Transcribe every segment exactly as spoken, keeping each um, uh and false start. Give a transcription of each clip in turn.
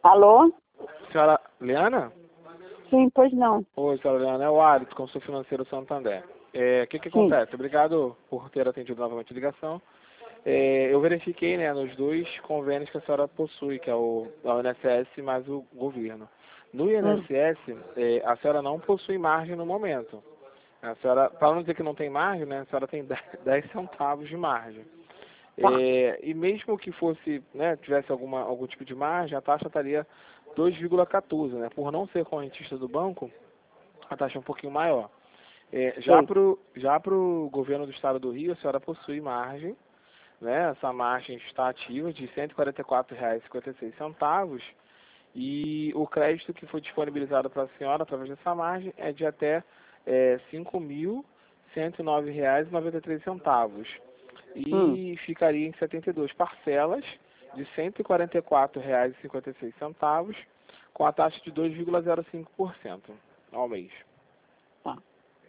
Alô? Senhora Liana? Sim, pois não. Oi, senhora Liana, é o Alisson, consultor financeiro Santander. É, o que que Sim. acontece? Obrigado por ter atendido novamente a ligação. É, eu verifiquei, né, nos dois convênios que a senhora possui, que é o a O I N S S mais o governo. No I N S S, Hum. é, a senhora não possui margem no momento. A senhora, para não dizer que não tem margem, né, a senhora tem dez centavos de margem. Tá. É, e mesmo que fosse, né, tivesse alguma, algum tipo de margem, a taxa estaria dois vírgula quatorze, né? Por não ser correntista do banco, a taxa é um pouquinho maior. É, já Sei. para o já pro governo do estado do Rio, a senhora possui margem, né? Essa margem está ativa de cento e quarenta e quatro reais e cinquenta e seis centavos e o crédito que foi disponibilizado para a senhora através dessa margem é de até é, cinco mil cento e nove reais e noventa e três centavos Hum. e ficaria em setenta e duas parcelas de cento e quarenta e quatro reais e cinquenta e seis centavos com a taxa de dois vírgula zero cinco por cento ao mês. Tá.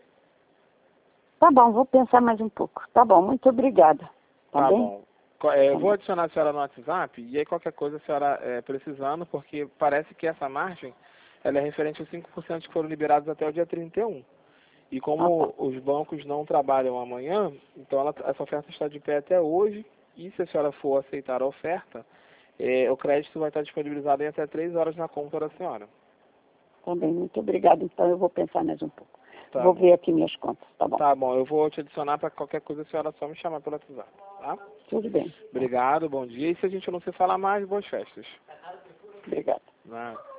Tá bom, vou pensar mais um pouco. Tá bom, muito obrigada. Tá, Tá bem? bom. Co- é, eu Tá vou bom. adicionar a senhora no WhatsApp e aí qualquer coisa a senhora é, precisando, porque parece que essa margem ela é referente aos cinco por cento que foram liberados até o dia trinta e um. E Ah, tá. como os bancos não trabalham amanhã, então ela, essa oferta está de pé até hoje. E se a senhora for aceitar a oferta, é, o crédito vai estar disponibilizado em até três horas na conta da senhora. Tá bem, muito obrigada. Então eu vou pensar mais um pouco. Tá Vou bom. ver aqui minhas contas. Tá bom. Tá bom, eu vou te adicionar para qualquer coisa a senhora só me chamar pelo WhatsApp, tá? Tudo bem. Tá. Obrigado, bom dia. E se a gente não se falar mais, boas festas. Obrigada. Né?